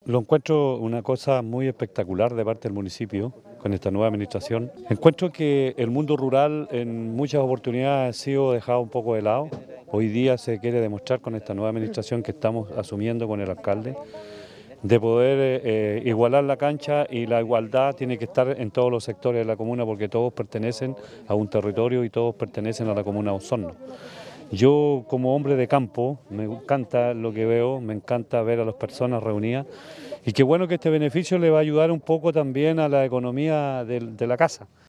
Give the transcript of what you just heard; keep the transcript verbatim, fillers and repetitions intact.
Lo encuentro una cosa muy espectacular de parte del municipio con esta nueva administración. Encuentro que el mundo rural en muchas oportunidades ha sido dejado un poco de lado. Hoy día se quiere demostrar con esta nueva administración que estamos asumiendo con el alcalde de poder eh, eh, igualar la cancha, y la igualdad tiene que estar en todos los sectores de la comuna porque todos pertenecen a un territorio y todos pertenecen a la comuna de Osorno. Yo, como hombre de campo, me encanta lo que veo, me encanta ver a las personas reunidas, y qué bueno que este beneficio le va a ayudar un poco también a la economía de, de la casa.